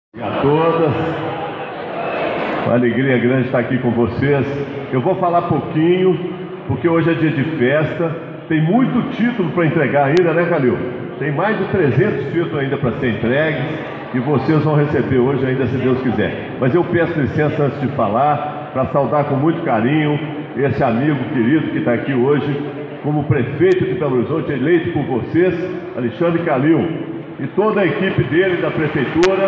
A todas, uma alegria grande estar aqui com vocês. Eu vou falar pouquinho, porque hoje é dia de festa, tem muito título para entregar ainda, né, Calil? Tem mais de 300 títulos ainda para ser entregues e vocês vão receber hoje ainda, se Deus quiser. Mas eu peço licença antes de falar, para saudar com muito carinho esse amigo querido que está aqui hoje, como prefeito de Belo Horizonte, eleito por vocês, Alexandre Calil, e toda a equipe dele da prefeitura.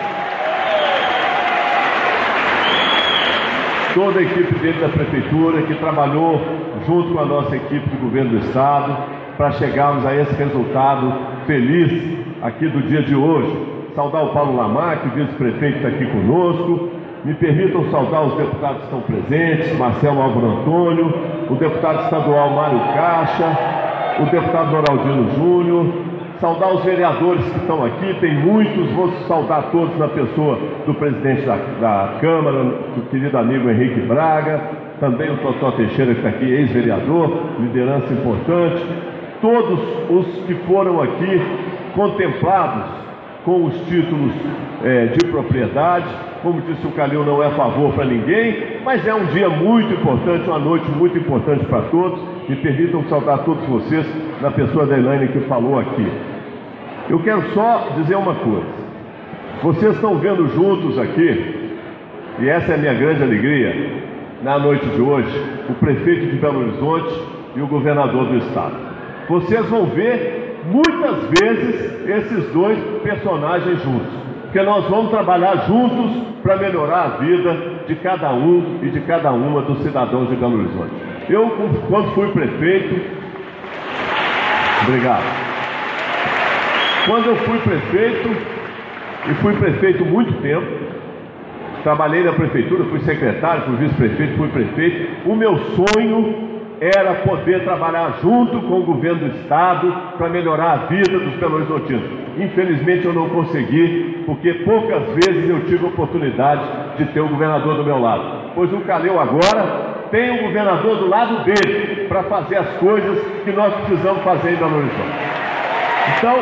Toda a equipe dele da prefeitura que trabalhou junto com a nossa equipe do governo do estado para chegarmos a esse resultado feliz aqui do dia de hoje. Saudar o Paulo Lamarck, vice-prefeito, está aqui conosco. Me permitam saudar os deputados que estão presentes, Marcelo Álvaro Antônio, o deputado estadual Mário Caixa, o deputado Noraldino Júnior. Saudar os vereadores que estão aqui, tem muitos, vou saudar todos na pessoa do presidente da Câmara, do querido amigo Henrique Braga, também o Totó Teixeira que está aqui, ex-vereador, liderança importante, todos os que foram aqui contemplados com os títulos de propriedade. Como disse o Calil, não é favor para ninguém, mas é um dia muito importante, uma noite muito importante para todos. Me permitam saudar todos vocês na pessoa da Elaine que falou aqui. Eu quero só dizer uma coisa. Vocês estão vendo juntos aqui, e essa é a minha grande alegria, na noite de hoje, o prefeito de Belo Horizonte e o governador do estado. Vocês vão ver muitas vezes esses dois personagens juntos, porque nós vamos trabalhar juntos para melhorar a vida de cada um e de cada uma dos cidadãos de Belo Horizonte. Eu, quando fui prefeito, obrigado. Quando eu fui prefeito, e fui prefeito muito tempo, trabalhei na prefeitura, fui secretário, fui vice-prefeito, fui prefeito, o meu sonho era poder trabalhar junto com o governo do estado para melhorar a vida dos belo-horizontinos. Infelizmente eu não consegui, porque poucas vezes eu tive a oportunidade de ter o governador do meu lado. Pois o Calil agora tem o governador do lado dele para fazer as coisas que nós precisamos fazer em Belo Horizonte. Então,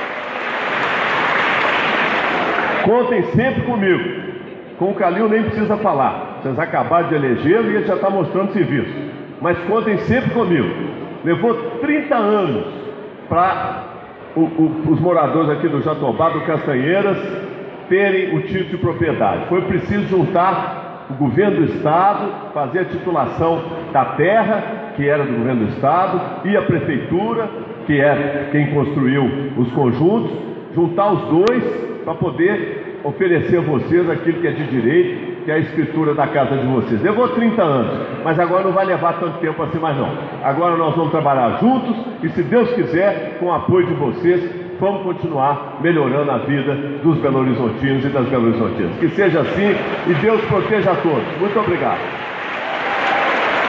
contem sempre comigo. Com o Calil nem precisa falar. Vocês acabaram de elegê-lo e ele já está mostrando serviço. Mas contem sempre comigo. Levou 30 anos para os moradores aqui do Jatobá, do Castanheiras, terem o título de propriedade. Foi preciso juntar o governo do estado, fazer a titulação da terra, que era do governo do estado, e a prefeitura, que é quem construiu os conjuntos, juntar os dois para poder oferecer a vocês aquilo que é de direito, que é a escritura da casa de vocês. Levou 30 anos, mas agora não vai levar tanto tempo assim mais não. Agora nós vamos trabalhar juntos e, se Deus quiser, com o apoio de vocês, vamos continuar melhorando a vida dos belo-horizontinos e das belo-horizontinas. Que seja assim e Deus proteja a todos. Muito obrigado.